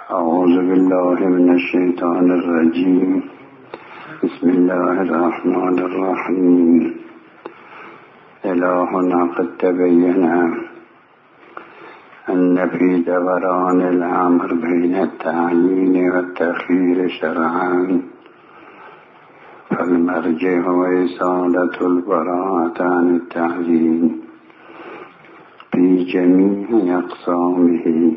أعوذ بالله من الشيطان الرجيم. بسم الله الرحمن الرحيم. إلهنا قد تبين أن في دوران الأمر بين التعيين والتخيير شرعا فالمرجع هو إزالة البراءة عن التعيين في جميع أقسامه،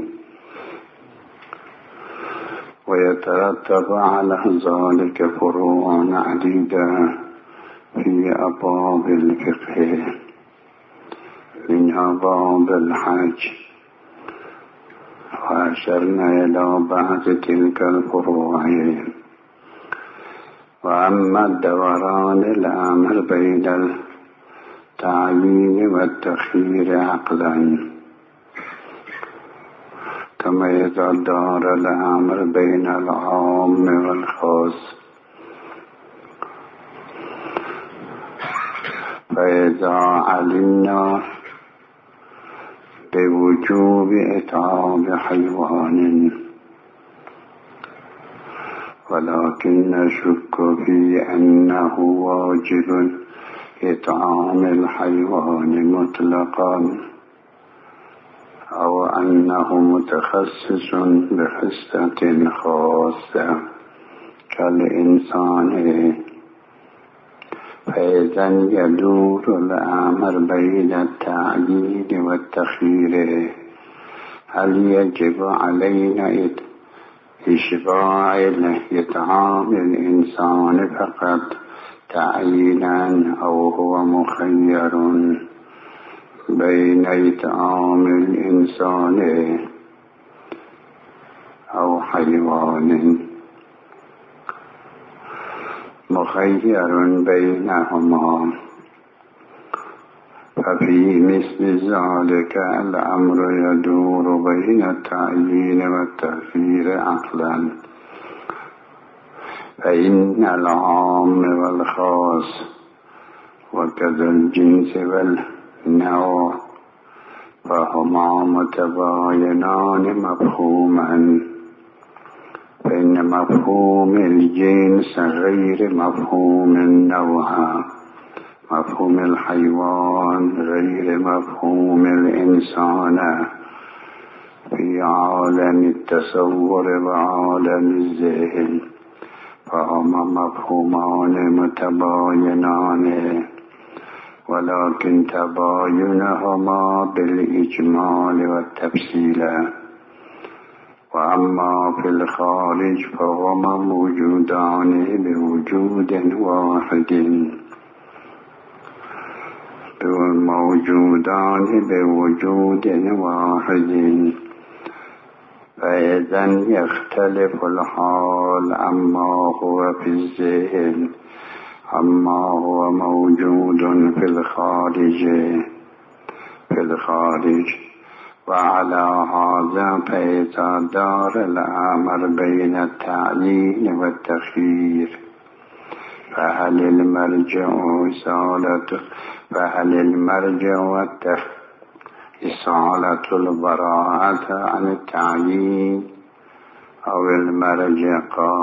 ويترتب على ذلك فروع عديدة في أبواب الفقه، منها باب الحج، وأشرنا إلى بعض تلك الفروع. وأما الدوران الأمر بين التعيين والتخيير عقلا، كما إذا دار الأمر بين العام والخاص، فإذا علمنا بوجوب إطعام حيوان ولكن نشك في أنه واجب إطعام الحيوان مطلقا، أو أنه متخصص بحصة خاصة كالإنسان، فإذا يدور الأمر بين التعيين والتخيير. هل يجب علينا إشباع إطعام الإنسان فقط تعيينا، أو هو مخير بين إطعام الإنسان أو حيوان؟ مخير بينهما. ففي مثل ذلك الأمر يدور بين التعيين والتخيير عقلا، فإن العام والخاص وكذا الجنس والنوع فهما متباينان مفهوما، فإن مفهوم الجنس غير مفهوم النوع، مفهوم الحيوان غير مفهوم الإنسان في عالم التصور وعالم الذهن، فهما مفهومان متباينان، ولكن تباينهما بالإجمال والتفصيل. وأما في الخارج فهما موجودان بوجود واحد، فإذا يختلف الحال عما هو في الذهن عما هو موجود في الخارج. وعلى هذا فإذا دار الأمر بين التعيين والتخيير فهل المرجع إزالة البراءة عن التعيين، أو المرجع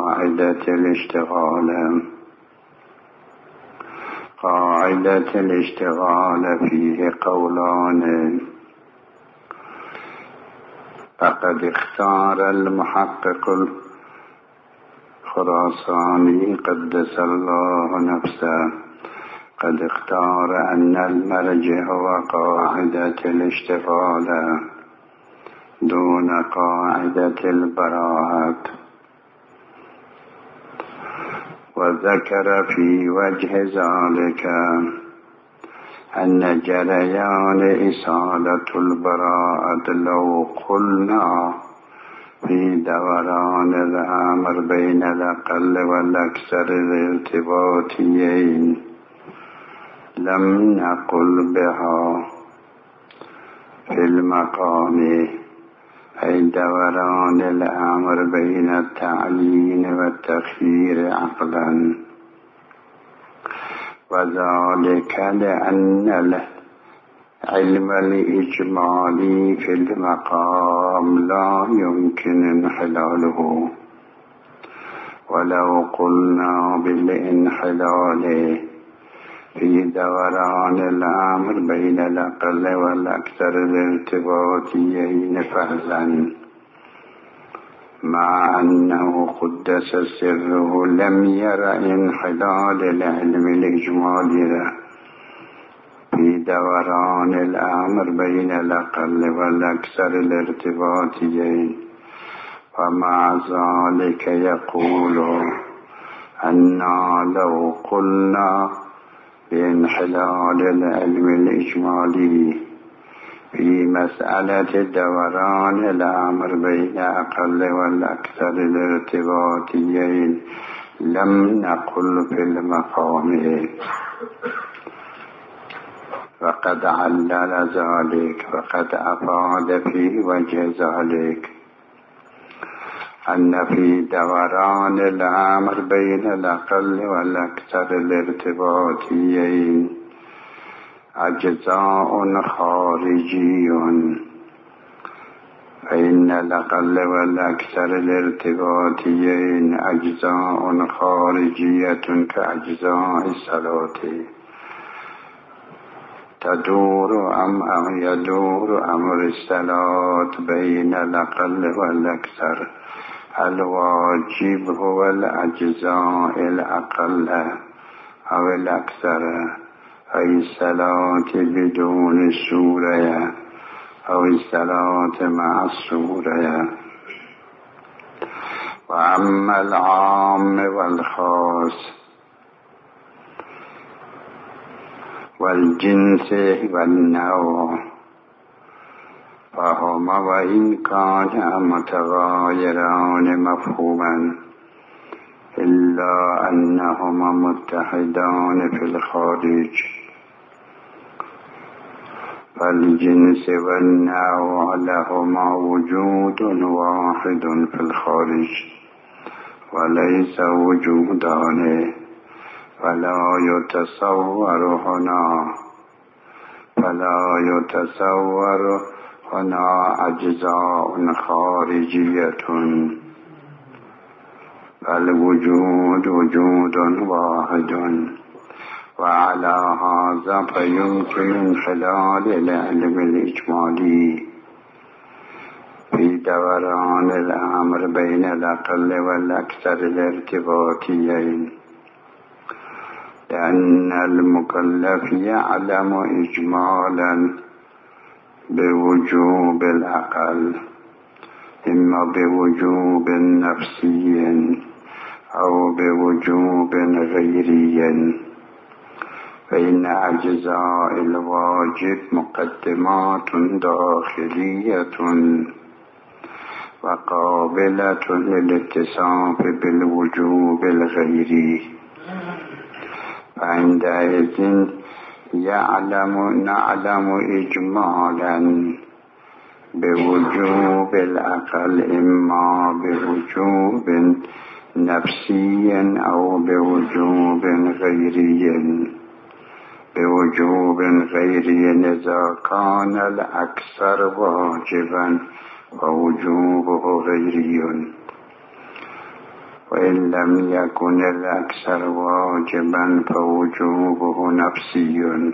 قاعدة الاشتغال فيه قولان. فقد اختار المحقق الخراساني قدس الله نفسه، قد اختار أن المرجع هو قاعدة الاشتغال دون قاعدة البراءة، وذكر في وجه ذلك أن جريان إزالة البراءة لو قلنا في دوران الأمر بين الأقل والأكثر الارتباطيين لم نقل بها في المقام، أي دوران الأمر بين التعيين والتخيير عقلا، وذلك لأن العلم الإجمالي في المقام لا يمكن انحلال انحلاله، ولو قلنا بالانحلال في دوران الأمر بين الأقل والأكثر الارتباطيين فعلا، مع أنه قدس سره لم ير انحلال العلم الإجمالي في دوران الأمر بين الأقل والأكثر الارتباطيين، ومع ذلك يقول أننا لو قلنا بانحلال العلم الإجمالي في مسألة دوران الأمر بين الأقل والأكثر الارتباطيين لم نقل في المقام، وقد علل ذلك وقد أفاد في وجه ذلك أن في دوران الأمر بين الأقل والأكثر الارتباطيين أجزاء خارجي، فإن الأقل والأكثر الارتباطيين أجزاء خارجية كأجزاء الصلاة، يدور أمر الصلاة بين الأقل والأكثر. الواجب هو الأجزاء الأقل أو الأكثر، أي الصلاة بدون السورة أو الصلاة مع السورة. وأما العام والخاص والجنس والنوع فهما وإن كانا متغايران مفهوما إلا أنهما متحدان في الخارج، فالجنس والنوع لهما وجود واحد في الخارج وليس وجودان، فلا يتصور هنا أجزاء خارجية، فالوجود وجود واحد. وعلى هذا فيمكن انحلال العلم الإجمالي في دوران الأمر بين الأقل والأكثر الارتباطيين، لأن المكلف يعلم إجمالا بوجوب الأقل، إما بوجوب نفسي أو بوجوب غيري، فإن أجزاء الواجب مقدمات داخلية وقابلة للاتصاف بالوجوب الغيري، فعندئذ نعلم إجمالا بوجوب الأقل، إما بوجوب نفسي أو بوجوب غيري. بوجوب غيري إذا كان الأكثر واجبا فوجوبه غيري، وإن لم يكن الأكثر واجبا فوجوبه نفسي.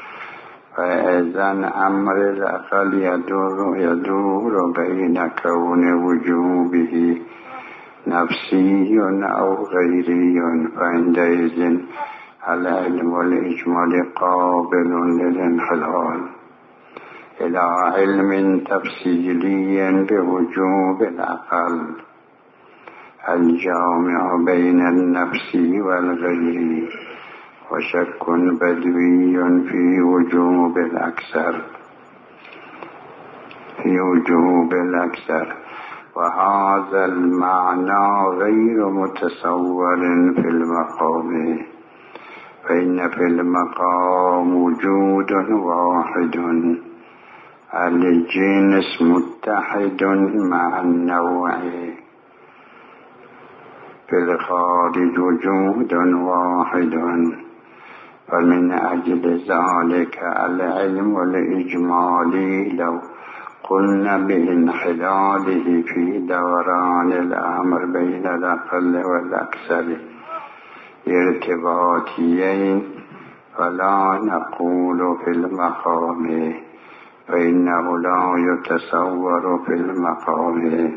فإذن أمر الأقل يدور بين كون وجوبه نفسي أو غيري، فعندئذ العلم الإجمالي قابل للانحلال إلى علم تفصيلي بوجوب الأقل الجامع بين النفس والغير، وشك بدوي في وجوب الأكثر. وهذا المعنى غير متصور في المقام، فإن في المقام وجود واحد، الجنس متحد مع النوع، في الخارج وجود واحد. فمن أجل ذلك العلم الإجمالي لو قلنا بانحلاله في دوران الأمر بين الأقل والأكثر ارتباطيين، فلا نقول في المقام، فإنه لا يتصور في المقام،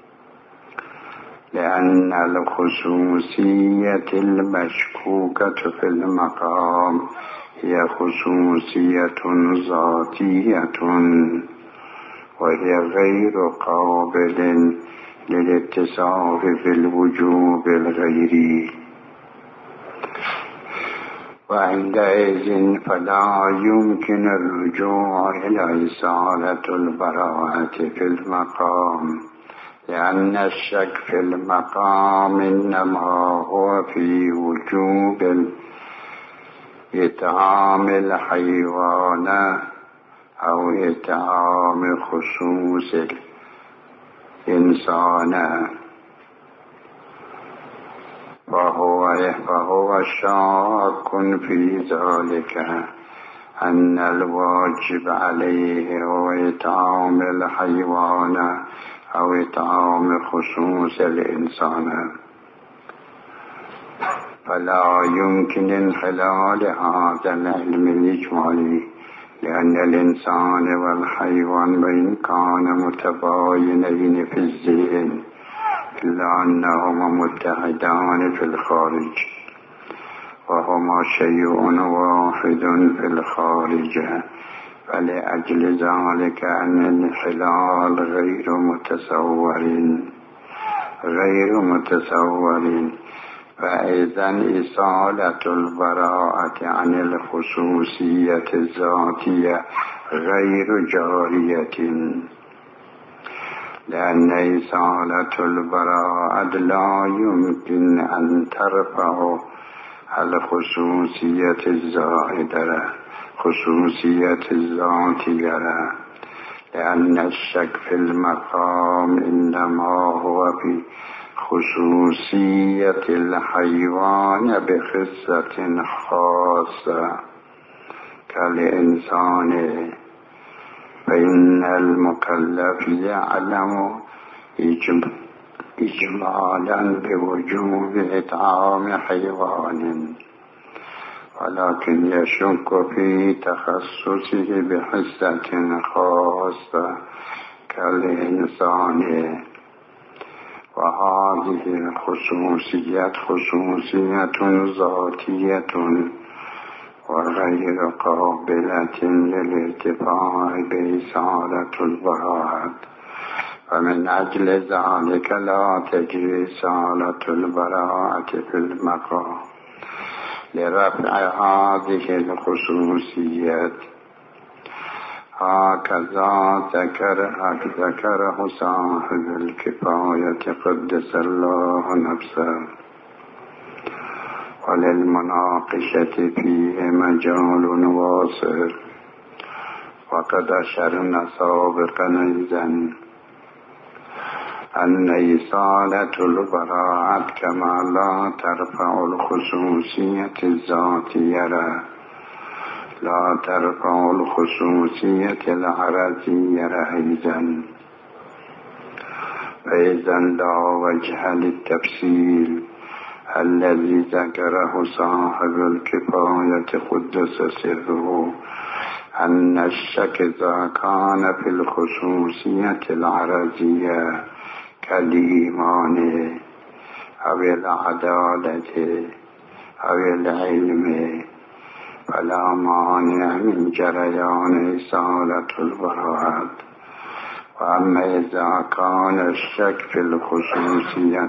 لأن الخصوصية المشكوكة في المقام هي خصوصية ذاتية، وهي غير قابل للاتصاف في الوجوب الغيري، وعندئذ فلا يمكن الرجوع إلى إزالة البراءة في المقام، لأن الشك في المقام إنما هو في وجوب إطعام الحيوان أو إطعام خصوص الإنسان، فهو شاك في ذلك، أن الواجب عليه هو إطعام الحيوان أو إطعام خصوص الإنسان، فلا يمكن انحلال هذا العلم الإجمالي، لأن الإنسان والحيوان وإن كان متباينين في الذهن إلا أنهما متحدان في الخارج، وهما شيء واحد في الخارج، فلأجل ذلك أن الانحلال غير متصور، فإذا إزالة البراءة عن الخصوصية الذاتية غير جارية، لأن إزالة البراءة لا يمكن أن ترفع الخصوصية الزائدة خصوصية الذاتية، لأن الشك في المقام إنما هو في خصوصية الحيوان بخصة خاصة كالإنسان، فإن المكلف يعلم إجمالا بوجوب إطعام حيوان، ولكن يشك في تخصصه بحصة خاصة كالإنسان، وهذه الخصوصية خصوصية ذاتية وغير قابلة للارتفاع بإزالة البراءة، فمن أجل ذلك لا تجري إزالة البراءة في المقام لرفع هذه الخصوصيات. هكذا ذكره صاحب الكفاية قدس الله نفسه، وللمناقشة فيه مجال واسع، وقد أشرنا سابقا إذن أن إزالة البراءة كما لا ترفع الخصوصية الذاتية لا ترفع الخصوصية العرضية أيضا، فإذا لا وجه للتفصيل الذي ذكره صاحب الكفاية قدس سره، أن الشك إذا كان في الخصوصية العرضية كالإيمان أو العدالة أو العلم فلا مانع من جريان إزالة البراءة. وأما إذا كان الشك في الخصوصية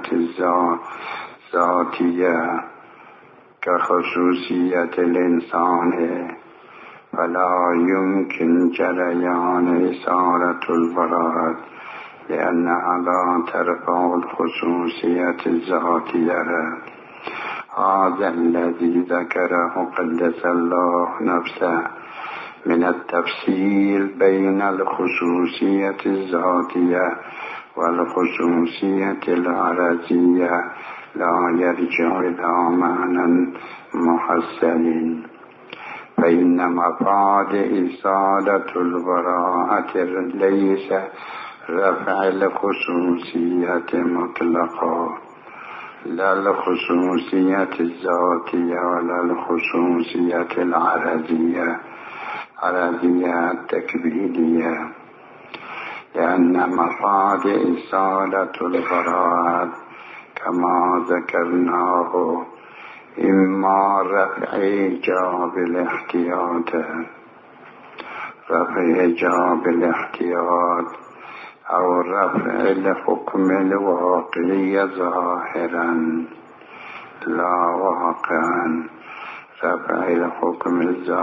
الذاتية كخصوصية الإنسان فلا يمكن جريان إزالة البراءة، لأنها لا ترفع الخصوصية الذاتية. هذا الذي ذكره قدس الله نفسه من التفصيل بين الخصوصية الذاتية والخصوصية العرضية لا يرجع إلى معنى محسن، فإن مفاد إصالة البراءة ليس رفع الخصوصية مطلقا، لا الخصوصية الذاتية ولا الخصوصية العرضية التكوينية، لأن مفاد إصالة البراءة كما ذكرناه إما رفع إيجاب الاحتياط أو رفع الحكم الواقعي ظاهرا لا واقعا، رفع الحكم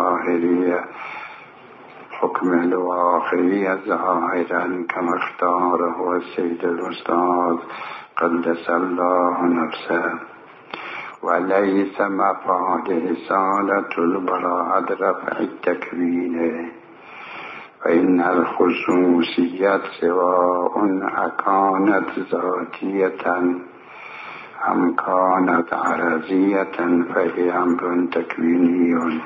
الواقعي ظاهرا كما اختاره السيد الأستاذ قدس الله نفسه. وليس مفاد إصالة البراءة رفع التكوين، فإن الخصوصية سواء أكانت ذاتية أم كانت عرضية فهي أمر تكويني،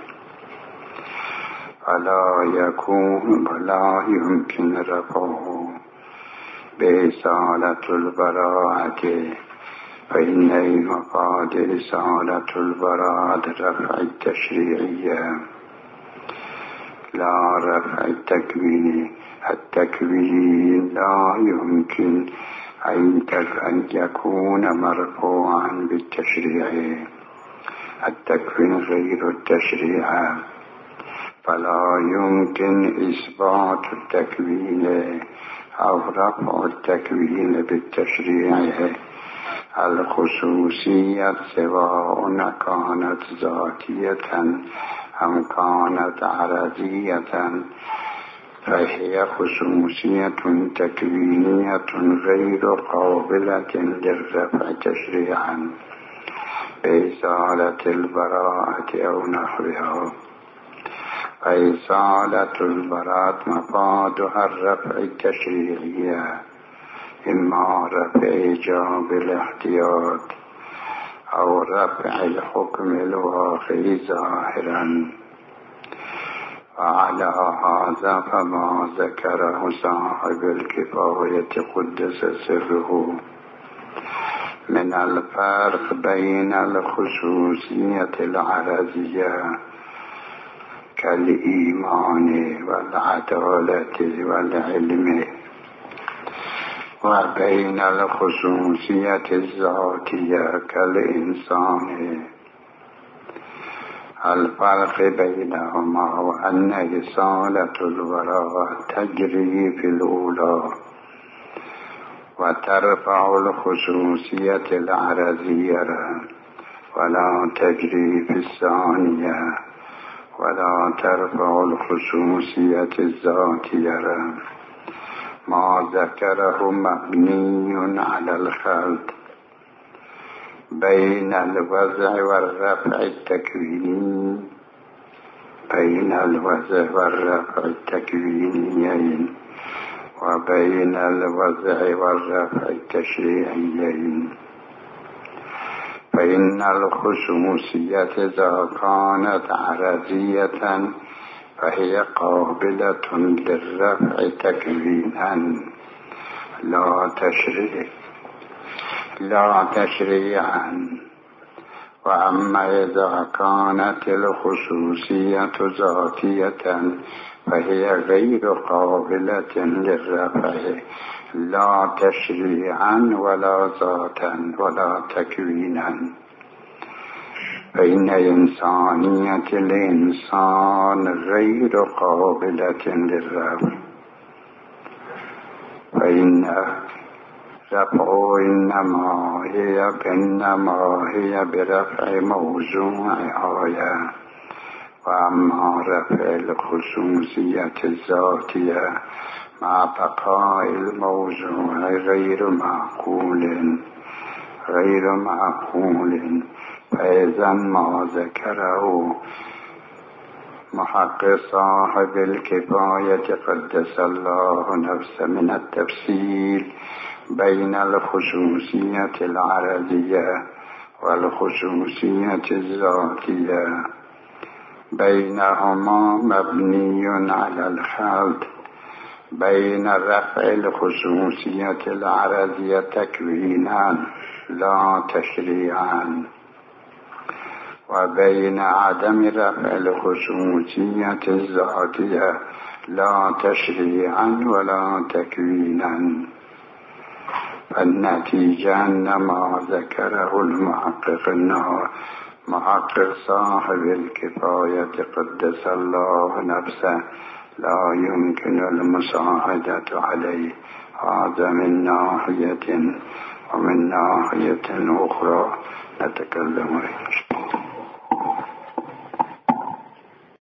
ولا يمكن رفعه بإصالة البراءة، فإن مفاد إصالة البراءة رفع التشريعية لا رفع التكوين. التكوين لا يمكن أن يكون مرفوعا بالتشريع، التكوين غير التشريع، فلا يمكن إثبات التكوين أو رفع التكوين بالتشريع. الخصوصية سواء كانت ذاتية أم كانت عرضية فهي خصوصية تكوينية غير قابلة للرفع تشريعا بإزالة البراءة أو نحوها. فإزالة البراءة مفادها الرفع التشريعي، إما رفع إيجاب الاحتياط أو رفع الحكم الواقعي ظاهرا. وعلى هذا فما ذكره صاحب الكفاية قدس سره من الفرق بين الخصوصية العرضية كالإيمان والعدالة والعلم وبين الخصوصية الذاتية كالإنسان. الفرق بينهما هو أن إصالة البراءة تجري في الأولى وترفع الخصوصية العرضية، ولا تجري في الثانية ولا ترفع الخصوصية الذاتية. ما ذكره مبني على الخلط بين الوضع والرفع التكويني، بين الوضع والرفع التكوينيين وبين الوضع والرفع التشريعيين. فإن الخصوصية إذا كانت عرضية فهي قابلة للرفع تكوينا لا تشريعا. وأما إذا كانت الخصوصية ذاتية فهي غير قابلة للرفع لا تشريعا ولا ذاتا ولا تكوينا. فإن إنسانية الإنسان غير قابلة للرفع، فإن رفع إنما هي برفع موضوع آية. وأما رفع الخصوصية الذاتية مع بقاء الموضوع غير معقول، فإذا ما ذكره محقق صاحب الكفاية قدس الله نفسه من التفصيل بين الخصوصية العرضية والخصوصية الذاتية بينهما مبني على الخلط بين رفع الخصوصية العرضية تكوينا لا تشريعا وبين عدم رفع الخصوصية الذاتية لا تشريعا ولا تكوينا. فالنتيجة أن ما ذكره محقق صاحب الكفاية قدس الله نفسه لا يمكن المساعدة عليه. هذا من ناحية، ومن ناحية أخرى نتكلم عنه.